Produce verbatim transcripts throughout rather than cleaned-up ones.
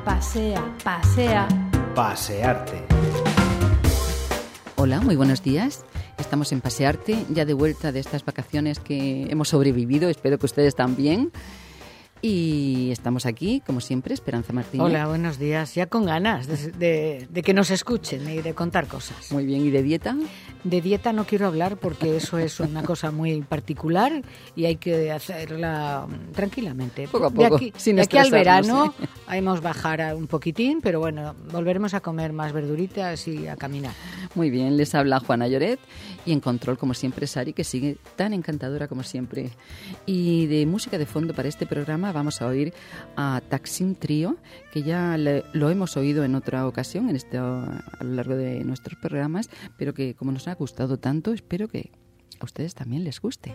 pasea, pasea. Pasearte. Hola, muy buenos días. Estamos en Pasearte, ya de vuelta de estas vacaciones que hemos sobrevivido. Espero que ustedes también. Y estamos aquí, como siempre, Esperanza Martínez. Hola, buenos días. Ya con ganas de, de, de que nos escuchen y de contar cosas. Muy bien, ¿y de dieta? De dieta no quiero hablar porque eso es una cosa muy particular y hay que hacerla tranquilamente. Poco a poco, de aquí, sin de aquí al verano ¿eh? hemos bajar un poquitín, pero bueno, volveremos a comer más verduritas y a caminar. Muy bien, les habla Juana Lloret y en control, como siempre, Sari, que sigue tan encantadora como siempre. Y de música de fondo para este programa vamos a oír a Taksim Trio, que ya le, lo hemos oído en otra ocasión en este, a lo largo de nuestros programas, pero que como nos ha gustado tanto, espero que a ustedes también les guste.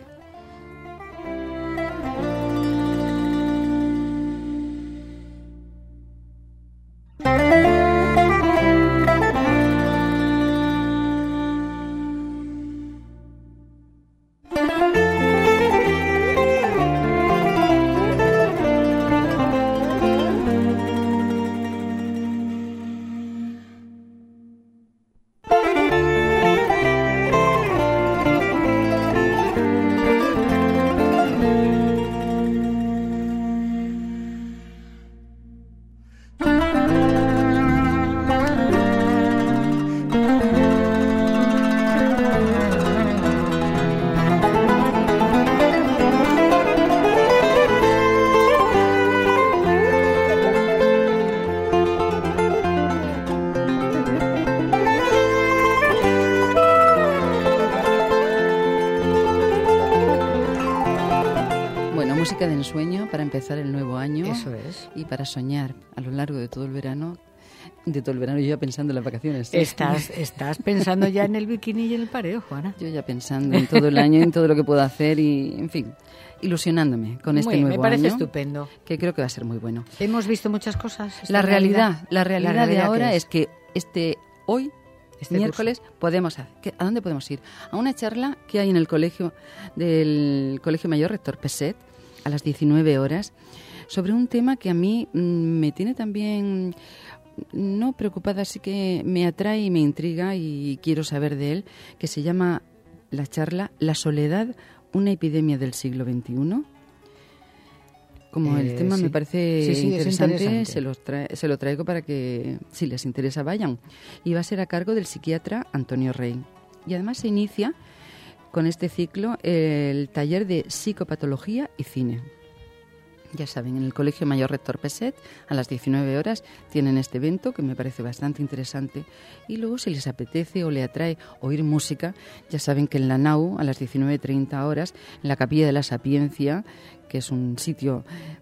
Música de ensueño para empezar el nuevo año. Eso es. Y para soñar a lo largo de todo el verano. De todo el verano, yo ya pensando en las vacaciones. ¿Sí? Estás, estás pensando ya en el bikini y en el pareo, Juana. Yo ya pensando en todo el año, en todo lo que puedo hacer y, en fin, ilusionándome con este muy, nuevo año. Me parece año, estupendo. Que creo que va a ser muy bueno. Hemos visto muchas cosas. La realidad, la realidad, la realidad de ahora es? es que este hoy... Este miércoles curso. podemos ¿a dónde podemos ir? A una charla que hay en el colegio del Colegio Mayor Rector Peset a las diecinueve horas sobre un tema que a mí me tiene también no preocupada, así que me atrae y me intriga y quiero saber de él, que se llama la charla La soledad, una epidemia del siglo veintiuno. Como el eh, tema sí. me parece sí, sí, interesante, interesante. Se, los trae, se lo traigo para que, si les interesa, vayan. Y va a ser a cargo del psiquiatra Antonio Rey. Y además se inicia con este ciclo el taller de psicopatología y cine. Ya saben, en el Colegio Mayor Rector Peset, a las diecinueve horas, tienen este evento que me parece bastante interesante. Y luego, si les apetece o le atrae oír música, ya saben que en la Nau, a las diecinueve treinta horas, en la Capilla de la Sapiencia, que es un sitio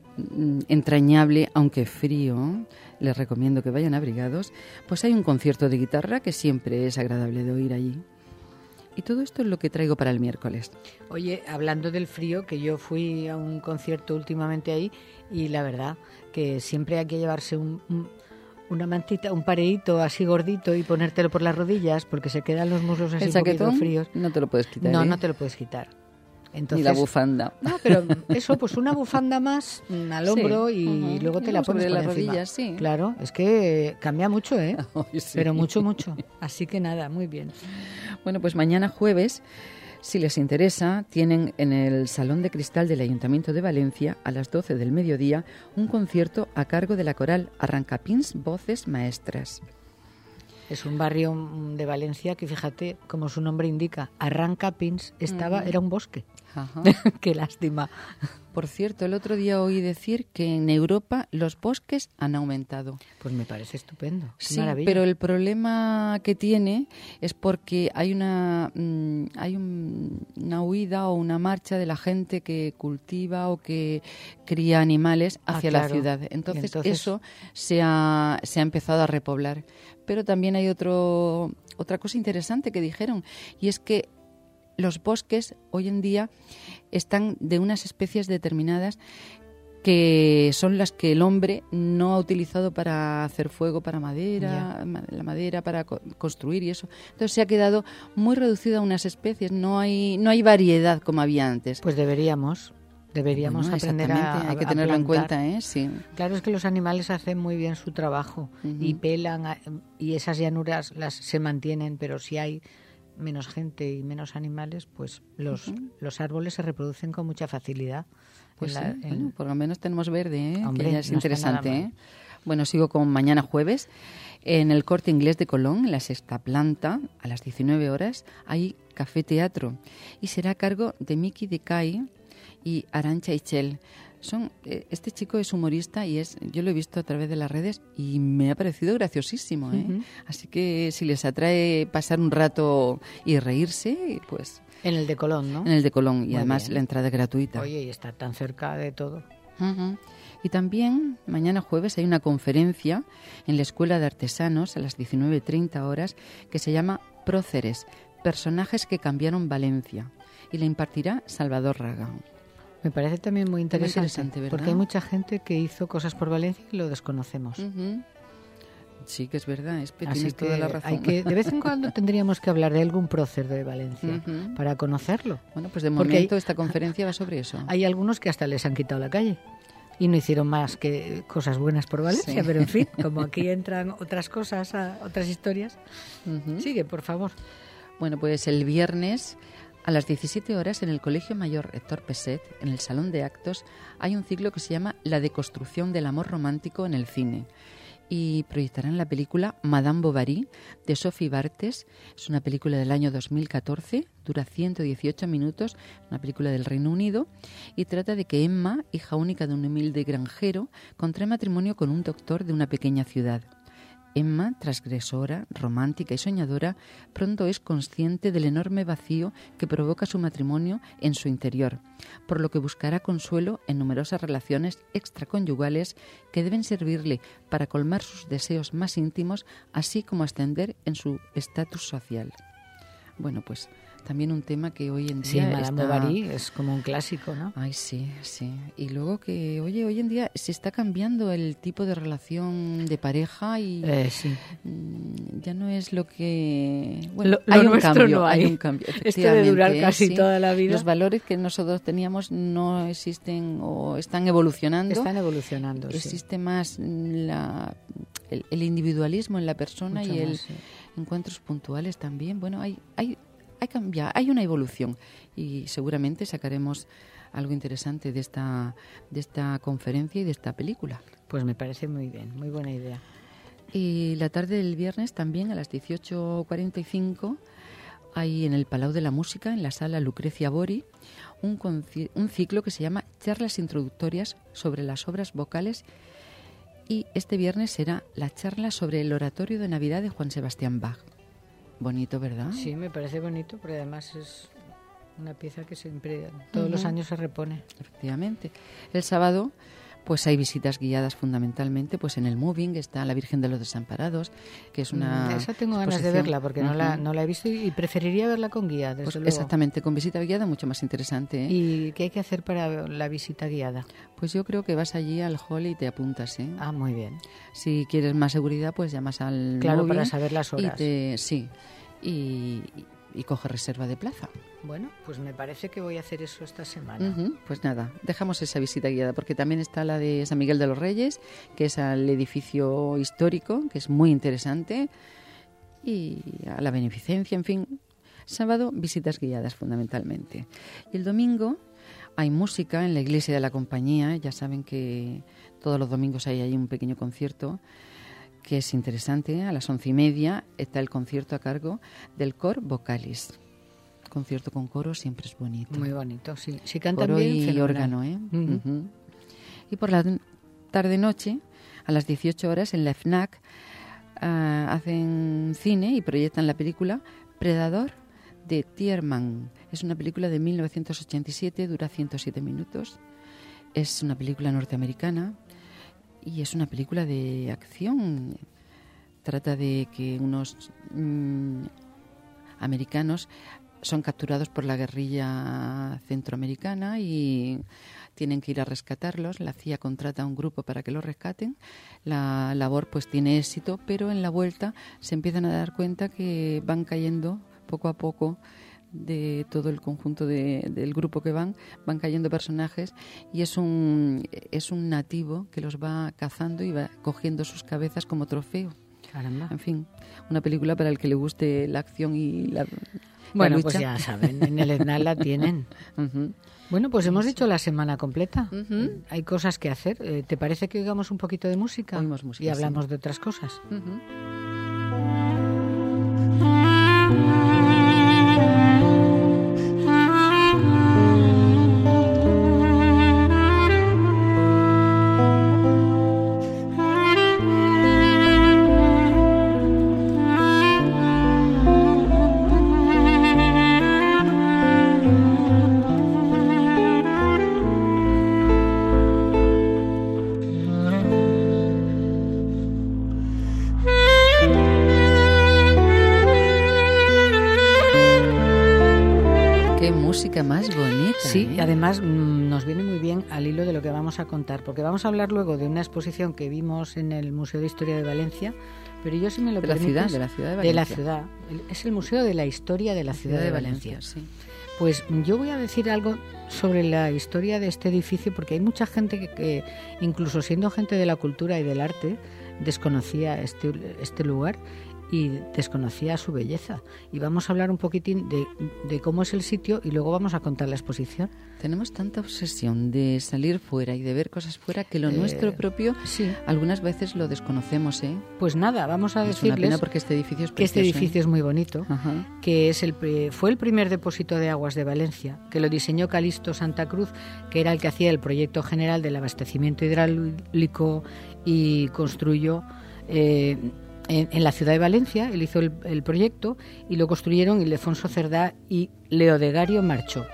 entrañable, aunque frío, les recomiendo que vayan abrigados, pues hay un concierto de guitarra que siempre es agradable de oír allí. Y todo esto es lo que traigo para el miércoles. Oye, hablando del frío, que yo fui a un concierto últimamente ahí y la verdad que siempre hay que llevarse un, un, una mantita, un pareíto así gordito y ponértelo por las rodillas porque se quedan los muslos así un poquito fríos. No te lo puedes quitar. No, ¿eh? no te lo puedes quitar. Entonces, ni la bufanda. No, pero eso, pues una bufanda más al hombro sí. y uh-huh. luego te la pones sobre por las encima. rodillas, sí. Claro, es que cambia mucho, ¿eh? Ay, sí. Pero mucho, mucho. Así que nada, muy bien. Bueno, pues mañana jueves, si les interesa, tienen en el Salón de Cristal del Ayuntamiento de Valencia, a las doce del mediodía, un concierto a cargo de la coral Arrancapins Voces Maestras. Es un barrio de Valencia que, fíjate, como su nombre indica, Arrancapins, estaba, uh-huh. era un bosque. Ajá. Qué lástima. Por cierto, el otro día oí decir que en Europa los bosques han aumentado. Pues me parece estupendo. Qué sí, maravilla. Pero el problema que tiene es porque hay una mmm, hay un, una huida o una marcha de la gente que cultiva o que cría animales hacia ah, claro. la ciudad. Entonces, entonces eso se ha, se ha empezado a repoblar. Pero también hay otro otra cosa interesante que dijeron, y es que los bosques hoy en día están de unas especies determinadas que son las que el hombre no ha utilizado para hacer fuego, para madera, yeah. la madera para co- construir y eso. Entonces se ha quedado muy reducido a unas especies, no hay no hay variedad como había antes. Pues deberíamos Deberíamos Bueno, aprender a, exactamente, hay que a tenerlo en plantar. cuenta, ¿eh? Sí. Claro, es que los animales hacen muy bien su trabajo Ujú. y pelan a- y esas llanuras las se mantienen, pero si hay menos gente y menos animales, pues los, Ujú. los árboles se reproducen con mucha facilidad. Pues En la- sí, en- bueno, por lo menos tenemos verde, ¿eh? Hombre, Que ya es no está interesante, nada ¿eh? mal. Bueno, sigo con mañana jueves. En el Corte Inglés de Colón, en la sexta planta, a las diecinueve horas, hay café teatro. Y será a cargo de Miki Decay y Arantxa Ichel. Son, eh, este chico es humorista y es, yo lo he visto a través de las redes y me ha parecido graciosísimo, ¿eh? Ujú. Así que si les atrae pasar un rato y reírse, pues en el de Colón, ¿no? en el de Colón. Y Muy además bien. la entrada es gratuita. Oye, y está tan cerca de todo. Ujú. Y también mañana jueves hay una conferencia en la Escuela de Artesanos a las diecinueve treinta horas que se llama Próceres, personajes que cambiaron Valencia, y la impartirá Salvador Raga. Me parece también muy interesante, interesante, ¿verdad? porque hay mucha gente que hizo cosas por Valencia y lo desconocemos. Ujú. Sí, que es verdad, es que Así tienes que toda la razón. hay que de vez en cuando tendríamos que hablar de algún prócer de Valencia Ujú. para conocerlo. Bueno, pues de Porque momento hay- esta conferencia va sobre eso. Hay algunos que hasta les han quitado la calle y no hicieron más que cosas buenas por Valencia, Sí. pero en fin, como aquí entran otras cosas, a- otras historias. Ujú. Sigue, por favor. Bueno, pues el viernes a las diecisiete horas en el Colegio Mayor Héctor Peset, en el Salón de Actos, hay un ciclo que se llama La deconstrucción del amor romántico en el cine. Y proyectarán la película Madame Bovary de Sophie Bartes. Es una película del año dos mil catorce, dura ciento dieciocho minutos, una película del Reino Unido, y trata de que Emma, hija única de un humilde granjero, contrae matrimonio con un doctor de una pequeña ciudad. Emma, transgresora, romántica y soñadora, pronto es consciente del enorme vacío que provoca su matrimonio en su interior, por lo que buscará consuelo en numerosas relaciones extraconyugales que deben servirle para colmar sus deseos más íntimos, así como ascender en su estatus social. Bueno, pues también un tema que hoy en Sí, día Madame está... Bovary es como un clásico, ¿no? Ay, sí, sí. Y luego que, oye, hoy en día se está cambiando el tipo de relación de pareja y Eh, sí. mm, ya no es lo que... Bueno, Lo- lo hay un nuestro cambio, no hay. hay un cambio, Esto de efectivamente. durar ¿eh? casi Sí. toda la vida. Los valores que nosotros teníamos no existen o están evolucionando. Están evolucionando, sí. Existe más la, el, el individualismo en la persona Mucho y el más, sí. encuentros puntuales también. Bueno, hay, hay, hay cambia, hay una evolución y seguramente sacaremos algo interesante de esta, de esta conferencia y de esta película. Pues me parece muy bien, muy buena idea. Y la tarde del viernes también a las dieciocho cuarenta y cinco hay en el Palau de la Música, en la sala Lucrecia Bori, un, conci- un ciclo que se llama Charlas Introductorias sobre las obras vocales, y este viernes será la charla sobre el oratorio de Navidad de Juan Sebastián Bach. Bonito, ¿verdad? Sí, me parece bonito, porque además es una pieza que siempre, todos los Ujú. años se repone. Efectivamente. El sábado pues hay visitas guiadas fundamentalmente, pues en el Moving está la Virgen de los Desamparados, que es una Mm, Esa tengo ganas de exposición. verla, porque no, la, Ujú. no la he visto y preferiría verla con guía, desde Pues luego. exactamente, con visita guiada mucho más interesante, ¿eh? ¿Y qué hay que hacer para la visita guiada? Pues yo creo que vas allí al hall y te apuntas, ¿eh? Ah, muy bien. Si quieres más seguridad, pues llamas al Claro, Moving para saber las y horas. te, sí, y, y coge reserva de plaza. Bueno, pues me parece que voy a hacer eso esta semana. Ujú. Pues nada, dejamos esa visita guiada, porque también está la de San Miguel de los Reyes, que es al edificio histórico, que es muy interesante, y a la beneficencia, en fin. Sábado, visitas guiadas fundamentalmente. Y el domingo hay música en la iglesia de la Compañía. Ya saben que todos los domingos hay ahí un pequeño concierto que es interesante. A las once y media está el concierto a cargo del Cor Vocalis. Concierto con coro siempre es bonito. Muy bonito, sí. Si cantan Coro bien, y fenomenal. órgano, ¿eh? Ujú. Ujú. Y por la tarde-noche, a las dieciocho horas, en la FNAC, ah, hacen cine y proyectan la película Predador de Tierman. Es una película de mil novecientos ochenta y siete, dura ciento siete minutos. Es una película norteamericana y es una película de acción. Trata de que unos mm, americanos son capturados por la guerrilla centroamericana y tienen que ir a rescatarlos. La C I A contrata a un grupo para que los rescaten. La labor pues tiene éxito, pero en la vuelta se empiezan a dar cuenta que van cayendo poco a poco de todo el conjunto de, del grupo que van, van cayendo personajes y es un, es un nativo que los va cazando y va cogiendo sus cabezas como trofeo. Caramba. En fin, una película para el que le guste la acción y la, bueno, la lucha. Pues ya saben, en el ESNAL la tienen. Uh-huh. Bueno, pues hemos dicho la semana completa. Uh-huh. Hay cosas que hacer. ¿Te parece que oigamos un poquito de música? Oímos música, y hablamos sí. de otras cosas. Uh-huh. Más bonita. Sí, ¿eh? y además mmm, nos viene muy bien al hilo de lo que vamos a contar, porque vamos a hablar luego de una exposición que vimos en el Museo de Historia de Valencia, pero yo si me lo de permites... La ciudad, de la ciudad de Valencia. De la ciudad. Es el Museo de la Historia de la, la Ciudad, ciudad de Valencia. Valencia sí. Pues yo voy a decir algo sobre la historia de este edificio, porque hay mucha gente que, que incluso siendo gente de la cultura y del arte, desconocía este, este lugar y desconocía su belleza. Y vamos a hablar un poquitín de, de cómo es el sitio y luego vamos a contar la exposición. Tenemos tanta obsesión de salir fuera y de ver cosas fuera que lo eh, nuestro propio sí. algunas veces lo desconocemos, ¿eh? Pues nada, vamos a es decirles una pena porque este edificio es que precioso, este edificio ¿eh? es muy bonito, Ajá. que es el fue el primer depósito de aguas de Valencia, que lo diseñó Calixto Santa Cruz, que era el que hacía el proyecto general del abastecimiento hidráulico y construyó eh, En, en la ciudad de Valencia. Él hizo el, el proyecto y lo construyeron Ildefonso Cerdá y Leodegario Marchó.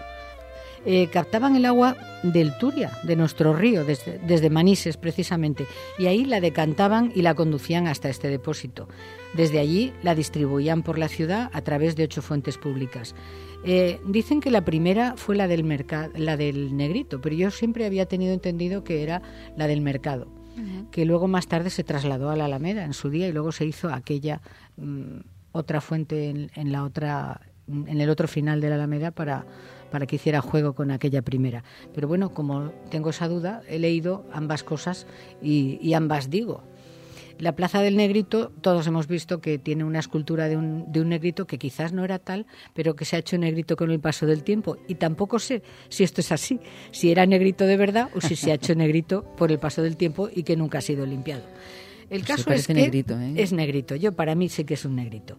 Eh, captaban el agua del Turia, de nuestro río, desde, desde Manises precisamente, y ahí la decantaban y la conducían hasta este depósito. Desde allí la distribuían por la ciudad a través de ocho fuentes públicas. Eh, dicen que la primera fue la del, mercado, la del Negrito, pero yo siempre había tenido entendido que era la del Mercado, que luego más tarde se trasladó a la Alameda en su día y luego se hizo aquella um, otra fuente en, en la otra en el otro final de la Alameda para, para que hiciera juego con aquella primera. Pero bueno, como tengo esa duda, he leído ambas cosas y, y ambas digo. La Plaza del Negrito, todos hemos visto que tiene una escultura de un, de un negrito que quizás no era tal, pero que se ha hecho negrito con el paso del tiempo. Y tampoco sé si esto es así, si era negrito de verdad o si se ha hecho negrito por el paso del tiempo y que nunca ha sido limpiado. El pues caso es que negrito, ¿eh? es negrito. Yo para mí sé que es un negrito.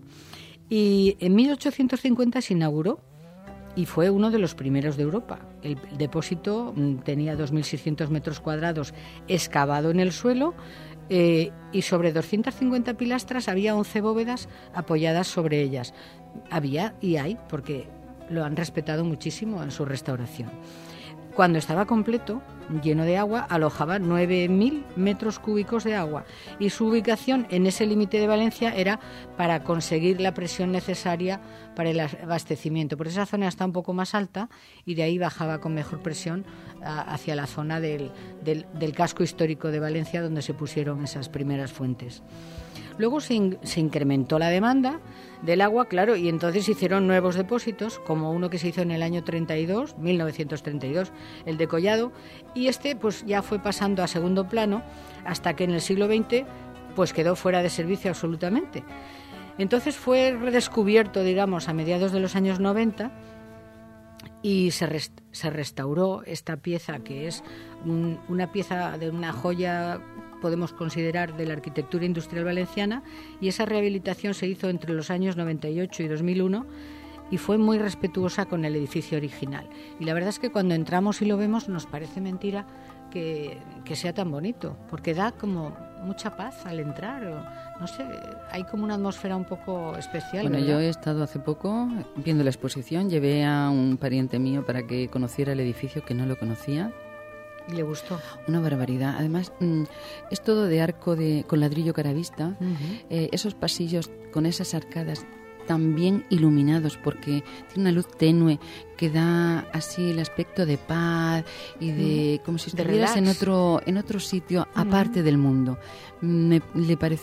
Y en mil ochocientos cincuenta se inauguró y fue uno de los primeros de Europa. El depósito tenía dos mil seiscientos metros cuadrados excavado en el suelo. Eh, y sobre doscientas cincuenta pilastras había once bóvedas apoyadas sobre ellas. Había y hay, porque lo han respetado muchísimo en su restauración. Cuando estaba completo, lleno de agua, alojaba nueve mil metros cúbicos de agua y su ubicación en ese límite de Valencia era para conseguir la presión necesaria para el abastecimiento. Por esa zona está un poco más alta y de ahí bajaba con mejor presión a, hacia la zona del, del, del casco histórico de Valencia donde se pusieron esas primeras fuentes. Luego se, in, se incrementó la demanda del agua, claro, y entonces se hicieron nuevos depósitos, como uno que se hizo en el año treinta y dos, mil novecientos treinta y dos, el de Collado, y este pues ya fue pasando a segundo plano hasta que en el siglo veinte pues quedó fuera de servicio absolutamente. Entonces fue redescubierto, digamos, a mediados de los años noventa y se, rest, se restauró esta pieza que es un, una pieza de una joya, podemos considerar, de la arquitectura industrial valenciana, y esa rehabilitación se hizo entre los años noventa y ocho y dos mil uno y fue muy respetuosa con el edificio original. Y la verdad es que cuando entramos y lo vemos nos parece mentira que, que sea tan bonito, porque da como mucha paz al entrar, o, no sé, hay como una atmósfera un poco especial. Bueno, ¿verdad? Yo he estado hace poco viendo la exposición, llevé a un pariente mío para que conociera el edificio, que no lo conocía. ¿Y le gustó? Una barbaridad. Además, mmm, es todo de arco de con ladrillo caravista. Uh-huh. Eh, esos pasillos con esas arcadas tan bien iluminados, porque tiene una luz tenue que da así el aspecto de paz y de uh-huh. como si estuvieras en otro en otro sitio aparte uh-huh. del mundo. Me le pareció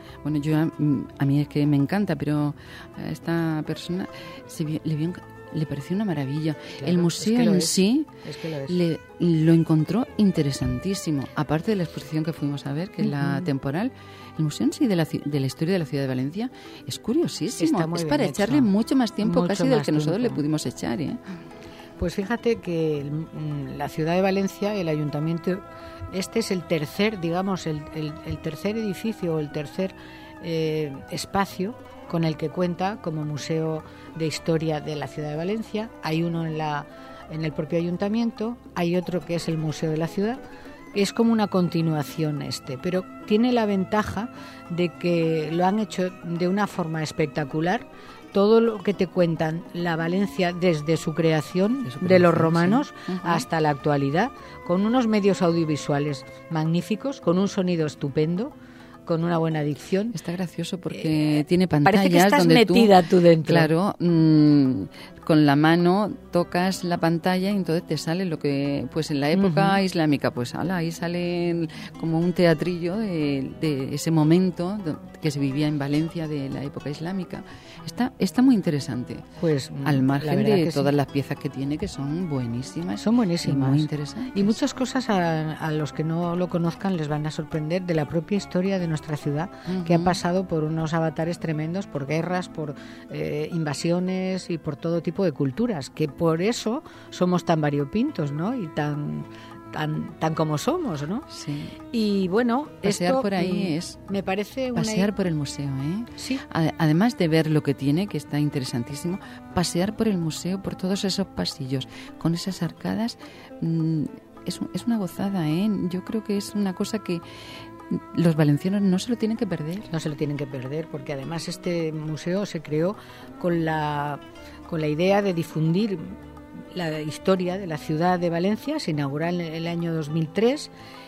Bueno, yo a, a mí es que me encanta, pero a esta persona se vio, le, vio, le pareció una maravilla. Claro, el museo es que en es, sí es que lo, es. Le, lo encontró interesantísimo. Aparte de la exposición que fuimos a ver, que es uh-huh. la temporal, el museo en sí de la, de la historia de la ciudad de Valencia es curiosísimo. Es para echarle hecho. mucho más tiempo mucho casi más del que tiempo. nosotros le pudimos echar, ¿eh? Pues fíjate que el, la ciudad de Valencia, el ayuntamiento, este es el tercer, digamos, el, el, el tercer edificio o el tercer eh, espacio con el que cuenta como museo de historia de la ciudad de Valencia. Hay uno en, la, en el propio ayuntamiento, hay otro que es el Museo de la Ciudad. Es como una continuación este, pero tiene la ventaja de que lo han hecho de una forma espectacular. Todo lo que te cuentan la Valencia desde su creación, de, su creación, de los romanos, sí. uh-huh. hasta la actualidad, con unos medios audiovisuales magníficos, con un sonido estupendo, con una buena dicción. Está gracioso porque eh, tiene pantallas parece que estás donde metida tú, tú dentro. Claro, mmm, con la mano tocas la pantalla y entonces te sale lo que, pues en la época uh-huh. islámica, pues ala, ahí sale como un teatrillo de, de ese momento que se vivía en Valencia de la época islámica. Está, está muy interesante. Pues al margen de todas sí. las piezas que tiene, que son buenísimas. Son buenísimas. Y muy interesantes. Y muchas cosas a, a los que no lo conozcan les van a sorprender de la propia historia de nuestra ciudad, uh-huh. que ha pasado por unos avatares tremendos, por guerras, por eh, invasiones y por todo tipo de culturas, que por eso somos tan variopintos, ¿no? Y tan tan tan como somos, ¿no? Sí. Y bueno, pasear esto por ahí es me parece una... pasear por el museo, ¿eh? Sí. Además de ver lo que tiene, que está interesantísimo, pasear por el museo, por todos esos pasillos, con esas arcadas, mmm, es, es una gozada, ¿eh? Yo creo que es una cosa que los valencianos no se lo tienen que perder. No se lo tienen que perder, porque además este museo se creó con la con la idea de difundir la historia de la ciudad de Valencia. Se inauguró en el año dos mil tres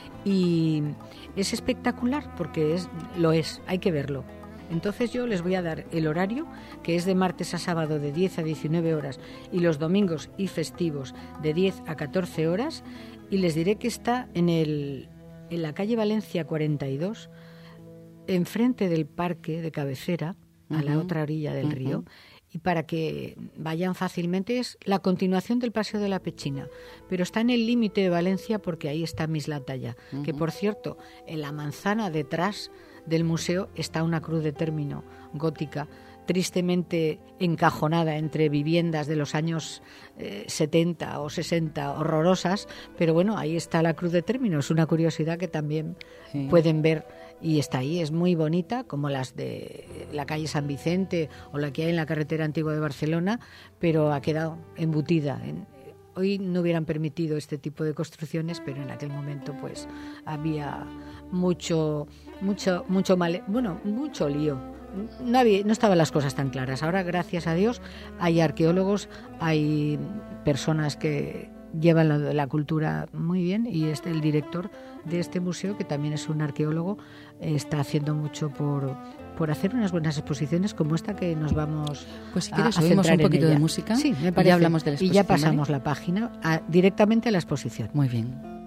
y es espectacular porque es lo es, hay que verlo. Entonces yo les voy a dar el horario, que es de martes a sábado de diez a diecinueve horas y los domingos y festivos de diez a catorce horas, y les diré que está en el en la calle Valencia cuarenta y dos, enfrente del parque de cabecera, uh-huh. a la otra orilla del uh-huh. río, y para que vayan fácilmente es la continuación del Paseo de la Pechina, pero está en el límite de Valencia porque ahí está Mislataya, uh-huh. que por cierto, en la manzana detrás del museo está una cruz de término gótica, tristemente encajonada entre viviendas de los años eh, setenta o sesenta, horrorosas, pero bueno, ahí está la cruz de término, es una curiosidad que también sí. pueden ver, y está ahí, es muy bonita, como las de la calle San Vicente o la que hay en la carretera antigua de Barcelona, pero ha quedado embutida. En, hoy no hubieran permitido este tipo de construcciones, pero en aquel momento pues había mucho, mucho, mucho mal, bueno, mucho lío. No, había, no estaban las cosas tan claras. Ahora, gracias a Dios, hay arqueólogos, hay personas que llevan la, la cultura muy bien, y este, el director de este museo, que también es un arqueólogo, está haciendo mucho por, por hacer unas buenas exposiciones como esta que nos vamos pues si quieres, a, a oímos centrar un poquito en ella. De música. Sí, me parece. Y ya hablamos de la exposición. Y ya pasamos, ¿vale? La página a, directamente a la exposición. Muy bien.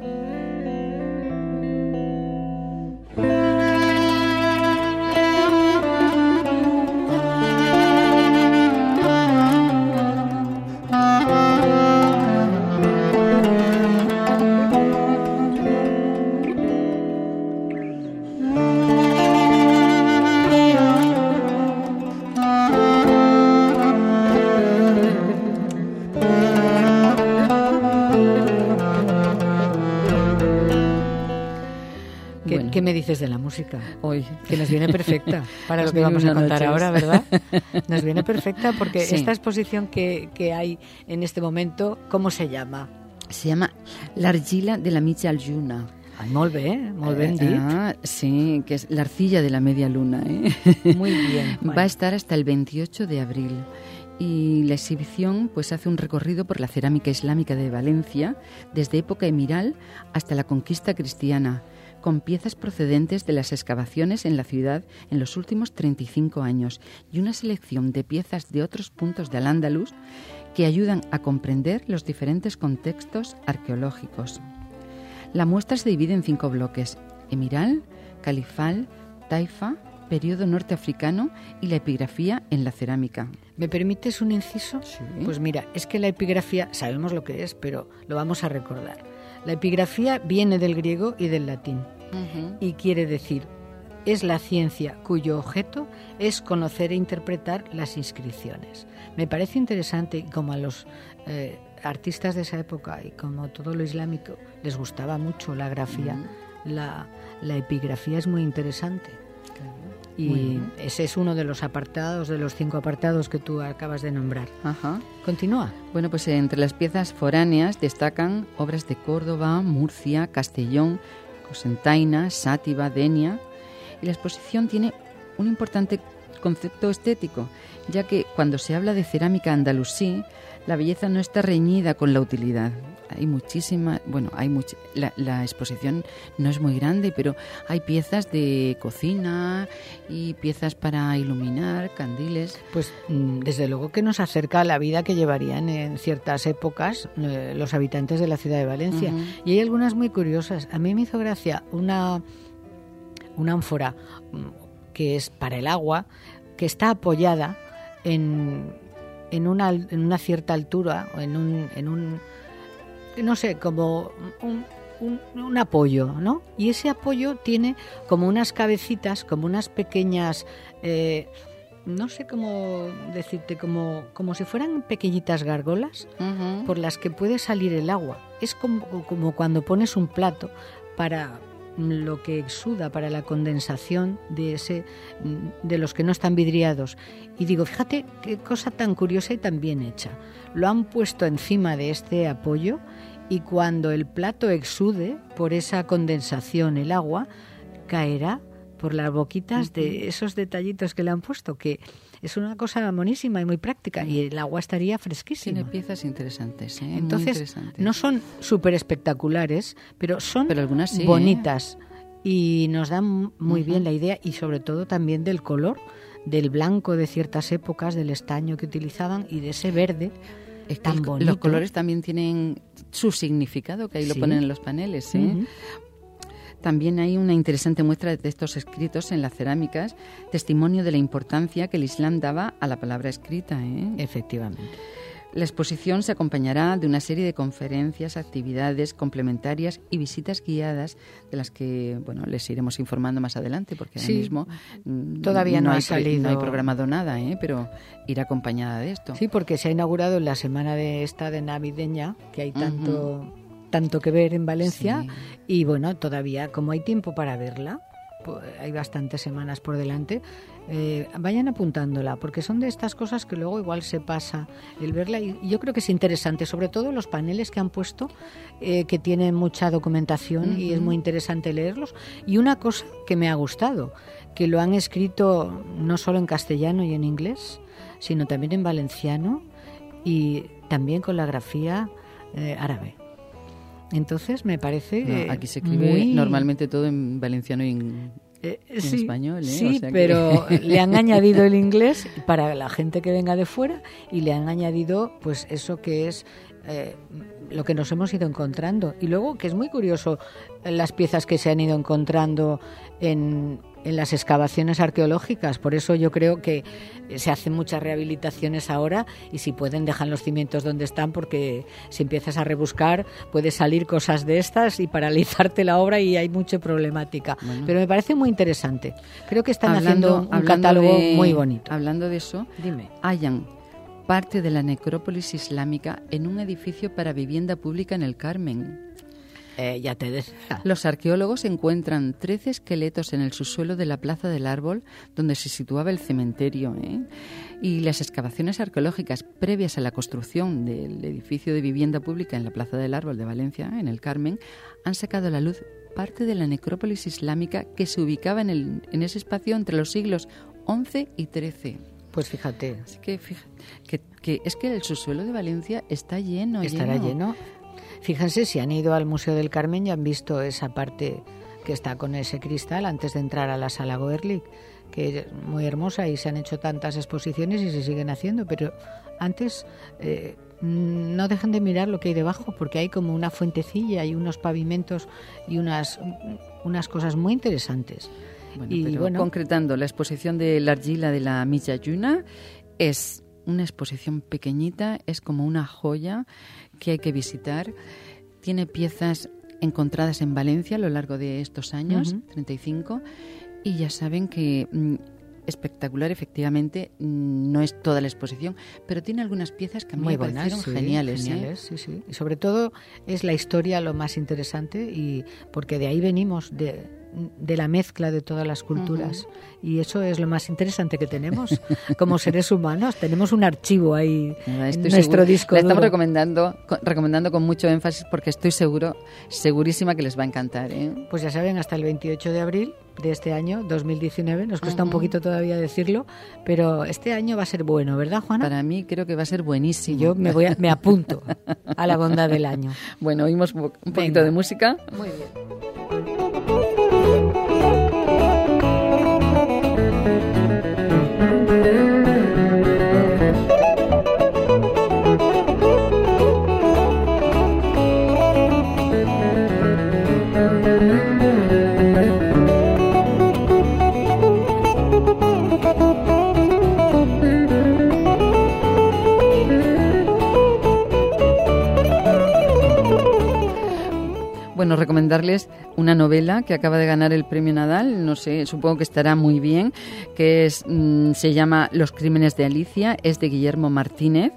¿Qué me dices de la música? Hoy. Que nos viene perfecta para lo que vamos a contar ahora, ¿verdad? Nos viene perfecta porque sí. Esta exposición que, que hay en este momento, ¿cómo se llama? Se llama L'argila de la mitja lluna. Ay, molt bé, molt ben dit. Ah, sí, que es la arcilla de la media luna. ¿eh? Muy bien. Bueno. Va a estar hasta el veintiocho de abril. Y la exhibición pues hace un recorrido por la cerámica islámica de Valencia, desde época emiral hasta la conquista cristiana, con piezas procedentes de las excavaciones en la ciudad en los últimos treinta y cinco años y una selección de piezas de otros puntos de Al-Ándalus que ayudan a comprender los diferentes contextos arqueológicos. La muestra se divide en cinco bloques: emiral, califal, taifa, periodo norteafricano y la epigrafía en la cerámica. ¿Me permites un inciso? Sí. Pues mira, es que la epigrafía, sabemos lo que es, pero lo vamos a recordar. La epigrafía viene del griego y del latín, uh-huh. y quiere decir, es la ciencia cuyo objeto es conocer e interpretar las inscripciones. Me parece interesante, y como a los eh, artistas de esa época y como todo lo islámico les gustaba mucho la grafía, uh-huh. la, la epigrafía es muy interesante. Y ese es uno de los apartados, de los cinco apartados que tú acabas de nombrar. Ajá. Continúa. Bueno, pues entre las piezas foráneas destacan obras de Córdoba, Murcia, Castellón, Cocentaina, Sátiva, Denia. Y la exposición tiene un importante concepto estético, ya que cuando se habla de cerámica andalusí, la belleza no está reñida con la utilidad. Hay muchísima, bueno, hay much, la, la exposición no es muy grande, pero hay piezas de cocina y piezas para iluminar, candiles. Pues desde luego que nos acerca a la vida que llevarían en ciertas épocas eh, los habitantes de la ciudad de Valencia. Uh-huh. Y hay algunas muy curiosas. A mí me hizo gracia una, una ánfora que es para el agua, que está apoyada en, en, una, en una cierta altura, o en un... En un no sé, como un, un, un apoyo, ¿no? Y ese apoyo tiene como unas cabecitas, como unas pequeñas, eh, no sé cómo decirte, como, como si fueran pequeñitas gárgolas, uh-huh. por las que puede salir el agua. Es como, como cuando pones un plato para lo que exuda, para la condensación de ese, de los que no están vidriados. Y digo, fíjate qué cosa tan curiosa y tan bien hecha. Lo han puesto encima de este apoyo y cuando el plato exude por esa condensación el agua, caerá por las boquitas uh-huh. de esos detallitos que le han puesto, que es una cosa monísima y muy práctica, y el agua estaría fresquísima. Tiene piezas interesantes, ¿eh? Entonces, muy interesantes. No son súper espectaculares, pero son pero algunas sí, bonitas, ¿eh? Y nos dan muy uh-huh. bien la idea, y sobre todo también del color, del blanco de ciertas épocas, del estaño que utilizaban y de ese verde. Es que tan el, bonito. Los colores también tienen su significado, que ahí sí. lo ponen en los paneles, ¿eh? Uh-huh. También hay una interesante muestra de textos escritos en las cerámicas, testimonio de la importancia que el Islam daba a la palabra escrita, ¿eh? Efectivamente. La exposición se acompañará de una serie de conferencias, actividades complementarias y visitas guiadas de las que, bueno, les iremos informando más adelante, porque sí, ahora mismo todavía no, no hay ha salido, no hay programado nada, ¿eh? Pero irá acompañada de esto. Sí, porque se ha inaugurado en la semana de esta de navideña, que hay tanto uh-huh. tanto que ver en Valencia, sí. y bueno, todavía como hay tiempo para verla, pues hay bastantes semanas por delante. Eh, vayan apuntándola, porque son de estas cosas que luego igual se pasa el verla, y yo creo que es interesante, sobre todo los paneles que han puesto, eh, que tienen mucha documentación uh-huh. y es muy interesante leerlos. Y una cosa que me ha gustado, que lo han escrito no solo en castellano y en inglés, sino también en valenciano y también con la grafía eh, árabe. Entonces me parece no, aquí se escribe muy... normalmente todo en valenciano y en Eh, en sí, español, ¿eh? sí, o sea pero que... le han añadido el inglés para la gente que venga de fuera, y le han añadido pues eso que es eh, lo que nos hemos ido encontrando. Y luego, que es muy curioso, las piezas que se han ido encontrando en, en las excavaciones arqueológicas. Por eso yo creo que se hacen muchas rehabilitaciones ahora, y si pueden dejan los cimientos donde están, porque si empiezas a rebuscar puede salir cosas de estas y paralizarte la obra, y hay mucha problemática. Bueno. Pero me parece muy interesante. Creo que están hablando, haciendo un catálogo de, muy bonito. Hablando de eso, dime. Hallan parte de la necrópolis islámica en un edificio para vivienda pública en el Carmen. Eh, ya te decía. Los arqueólogos encuentran trece esqueletos en el subsuelo de la Plaza del Árbol, donde se situaba el cementerio, ¿eh? Y las excavaciones arqueológicas previas a la construcción del edificio de vivienda pública en la Plaza del Árbol de Valencia, en el Carmen, han sacado a la luz parte de la necrópolis islámica que se ubicaba en, el, en ese espacio entre los siglos once y trece. Pues fíjate. Así que, fíjate que, que es que el subsuelo de Valencia está lleno. Estará lleno. lleno. Fíjense, si han ido al Museo del Carmen y han visto esa parte que está con ese cristal antes de entrar a la sala Goerlich, que es muy hermosa, y se han hecho tantas exposiciones y se siguen haciendo, pero antes eh, no dejan de mirar lo que hay debajo, porque hay como una fuentecilla y unos pavimentos y unas, unas cosas muy interesantes. Bueno, y pero bueno, concretando, la exposición de la argila de la Mitja Lluna es una exposición pequeñita, es como una joya que hay que visitar. Tiene piezas encontradas en Valencia a lo largo de estos años, uh-huh. treinta y cinco, y ya saben que mm, espectacular, efectivamente, mm, no es toda la exposición, pero tiene algunas piezas que a mí muy me buenas, parecieron sí, geniales. geniales ¿eh? sí, sí. Y sobre todo es la historia lo más interesante, y porque de ahí venimos, de... de la mezcla de todas las culturas, uh-huh. y eso es lo más interesante que tenemos como seres humanos. Tenemos un archivo ahí no, en nuestro seguro, disco la duro. estamos recomendando con, recomendando con mucho énfasis, porque estoy seguro segurísima que les va a encantar, ¿eh? Pues ya saben, hasta el veintiocho de abril de este año dos mil diecinueve, nos cuesta uh-huh. un poquito todavía decirlo, pero este año va a ser bueno, ¿verdad, Juana? Para mí creo que va a ser buenísimo. Yo me voy a, me apunto a la bondad del año. Bueno, oímos un poquito Venga. de música. Muy bien. Bueno, recomendarles una novela que acaba de ganar el premio Nadal, no sé, supongo que estará muy bien, que es mmm, se llama Los crímenes de Alicia, es de Guillermo Martínez.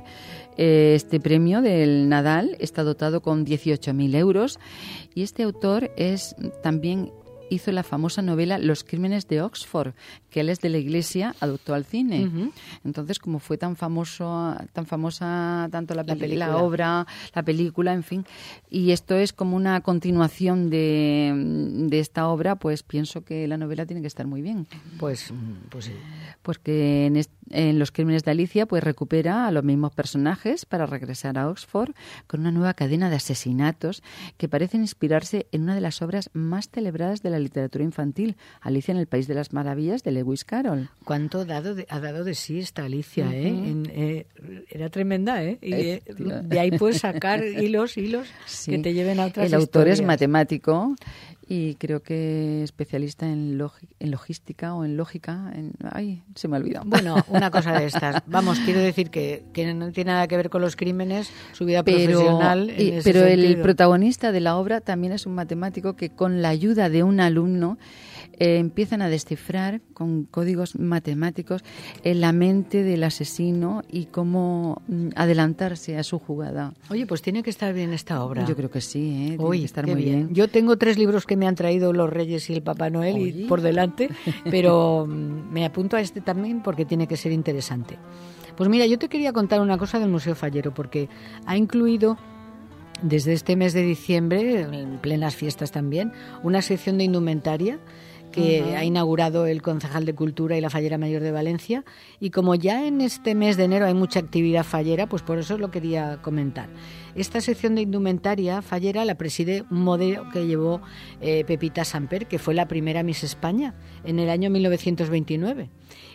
Este premio del Nadal está dotado con dieciocho mil euros y este autor es también hizo la famosa novela Los crímenes de Oxford, que él es de la Iglesia, adoptó al cine. Uh-huh. Entonces, como fue tan famoso, tan famosa tanto la, la, peli- la obra, la película, en fin, y esto es como una continuación de, de esta obra, pues pienso que la novela tiene que estar muy bien. Pues, pues sí. Pues que en, est- en Los crímenes de Alicia pues recupera a los mismos personajes para regresar a Oxford con una nueva cadena de asesinatos que parecen inspirarse en una de las obras más celebradas de la literatura infantil, Alicia en el País de las Maravillas, de Lewis Carroll. ¿Cuánto dado de, ha dado de sí esta Alicia? Uh-huh. ¿eh? En, eh, era tremenda, ¿eh? Y eh, de ahí puedes sacar hilos, hilos sí. que te lleven a otras El historias. autor es matemático y creo que especialista en, log- en logística o en lógica. En, ay, se me ha olvidado. Bueno, una cosa de estas. Vamos, quiero decir que, que no tiene nada que ver con los crímenes, su vida pero, profesional. En y, ese pero sentido. El protagonista de la obra también es un matemático que con la ayuda de un alumno eh, empiezan a descifrar con códigos matemáticos en la mente del asesino y cómo mm, adelantarse a su jugada. Oye, pues tiene que estar bien esta obra. Yo creo que sí, ¿eh? Tiene Oye, que estar muy muy bien. bien. Yo tengo tres libros que me han traído los Reyes y el Papá Noel y por delante, pero me apunto a este también porque tiene que ser interesante. Pues mira, yo te quería contar una cosa del Museo Fallero, porque ha incluido desde este mes de diciembre, en plenas fiestas también, una sección de indumentaria que uh-huh. ha inaugurado el concejal de Cultura y la Fallera Mayor de Valencia, y como ya en este mes de enero hay mucha actividad fallera, pues por eso lo quería comentar. Esta sección de indumentaria fallera la preside un modelo que llevó eh, Pepita Samper, que fue la primera Miss España en el año mil novecientos veintinueve,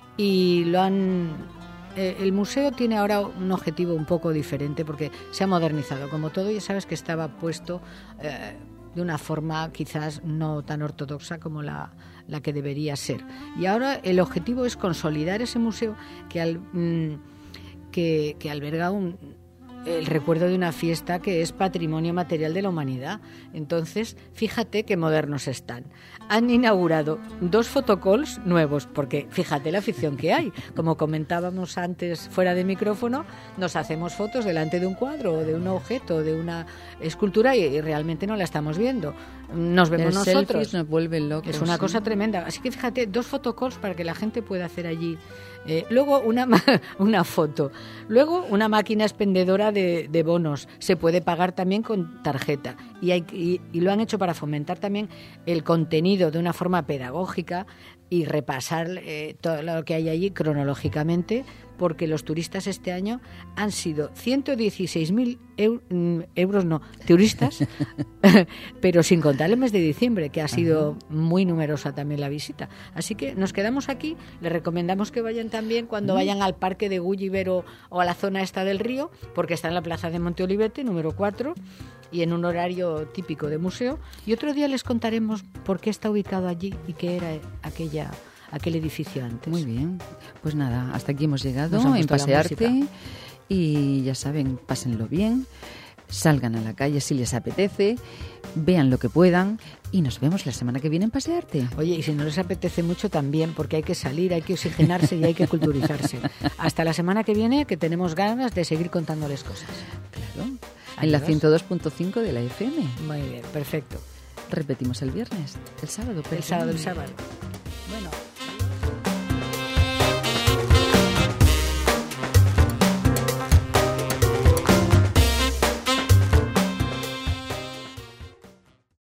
y lo han... Eh, el museo tiene ahora un objetivo un poco diferente porque se ha modernizado, como todo, ya sabes que estaba puesto... Eh, de una forma quizás no tan ortodoxa como la, la que debería ser. Y ahora el objetivo es consolidar ese museo que, al, mmm, que, que alberga un, el recuerdo de una fiesta que es patrimonio material de la humanidad. Entonces, fíjate qué modernos están. Han inaugurado dos photocalls nuevos, porque fíjate la afición que hay. Como comentábamos antes fuera de micrófono, nos hacemos fotos delante de un cuadro o de un objeto, de una escultura y, y realmente no la estamos viendo. Nos vemos Los nosotros. Selfies nos vuelven locos. Es una sí. cosa tremenda. Así que fíjate, dos photocalls para que la gente pueda hacer allí. Eh, luego una, una foto. Luego una máquina expendedora de, de bonos. Se puede pagar también con tarjeta. Y, hay, y, y lo han hecho para fomentar también el contenido de una forma pedagógica y repasar eh, todo lo que hay allí cronológicamente porque los turistas este año han sido ciento dieciséis mil eu- euros, no, turistas, pero sin contar el mes de diciembre, que ha sido Ajá. muy numerosa también la visita. Así que nos quedamos aquí, les recomendamos que vayan también cuando mm. vayan al parque de Gulliver o, o a la zona esta del río, porque está en la plaza de Monte Olivete, número cuatro, y en un horario típico de museo. Y otro día les contaremos por qué está ubicado allí y qué era aquella, aquel edificio antes. Muy bien. Pues nada, hasta aquí hemos llegado en Pasearte. Y ya saben, pásenlo bien, salgan a la calle si les apetece, vean lo que puedan y nos vemos la semana que viene en Pasearte. Oye, y si no les apetece mucho también, porque hay que salir, hay que oxigenarse y hay que culturizarse. Hasta la semana que viene, que tenemos ganas de seguir contándoles cosas. Claro. En la ciento dos punto cinco de la F M. Muy bien, perfecto. Repetimos el viernes, el sábado. El sábado, el sábado.